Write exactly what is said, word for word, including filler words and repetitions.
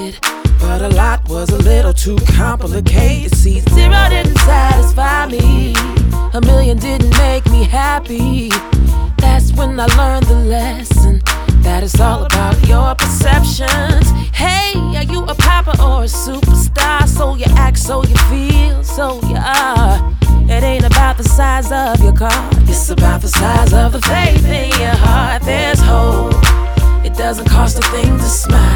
needed, but a lot was a little too complicated. See, zero didn't satisfy me, a million didn't make me happy. That's when I learned the lesson, that it's all about your perceptions. Hey, are you a popper or a superstar? So you act, so you feel, so you are. It ain't about the size of your car, it's about the size of the faith in your heart. There's hope, it doesn't cost a thing to smile.